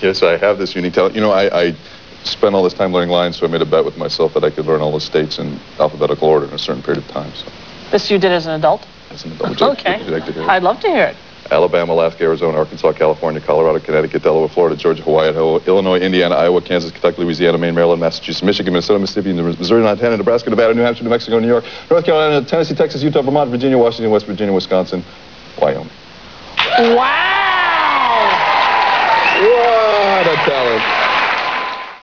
Yes, I have this unique talent. You know, I spent all this time learning lines, so I made a bet with myself that I could learn all the states in alphabetical order in a certain period of time. So. This you did as an adult? As an adult. Okay. Would you like to hear it? I'd love to hear it. Alabama, Alaska, Arizona, Arkansas, California, Colorado, Connecticut, Delaware, Florida, Georgia, Hawaii, Idaho, Illinois, Indiana, Iowa, Kansas, Kentucky, Louisiana, Maine, Maryland, Massachusetts, Michigan, Minnesota, Mississippi, Missouri, Montana, Nebraska, Nevada, New Hampshire, New Mexico, New York, North Carolina, Tennessee, Texas, Utah, Vermont, Virginia, Washington, West Virginia, Wisconsin, Wyoming. Wow! What a talent.